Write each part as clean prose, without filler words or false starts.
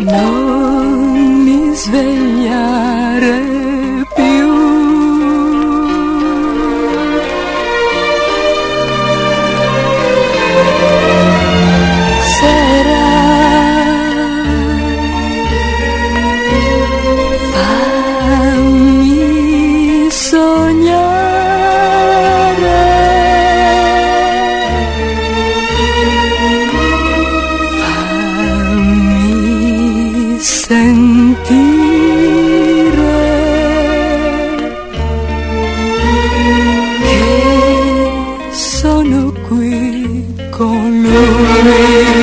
non mi svegliare più. Sera, fammi sognare, fammi sentire che sono qui con lui.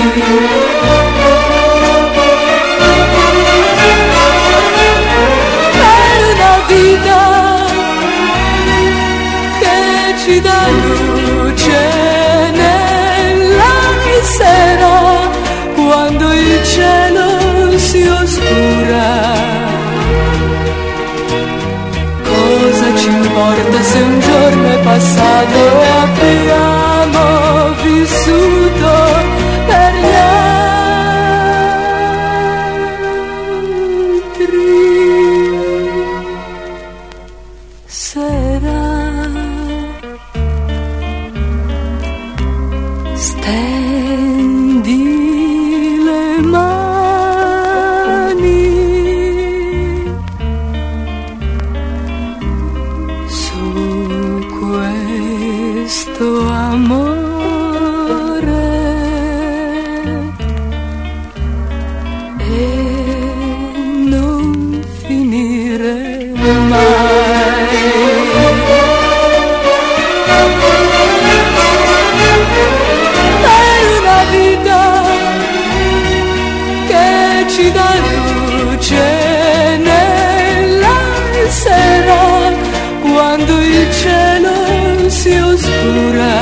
Per una vita che ci dà luce nella sera, quando il cielo si oscura. Cosa ci importa se un giorno è passato e abbiamo vissuto per gli altri? Sera, stendi le mani su questo amore e non finire mai. Per una vita che ci dà luce nella sera, quando il cielo si oscura.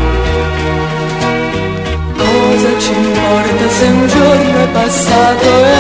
Cosa ci importa se un giorno è passato e